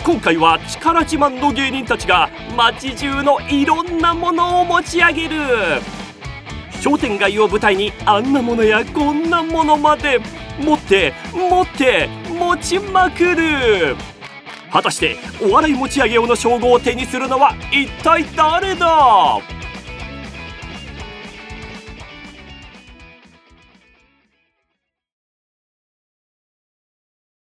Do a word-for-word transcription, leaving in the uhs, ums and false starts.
今回は力自慢の芸人たちが街中のいろんなものを持ち上げる。商店街を舞台にあんなものやこんなものまで持って持って持ちまくる。果たしてお笑い持ち上げ用の称号を手にするのは一体誰だ。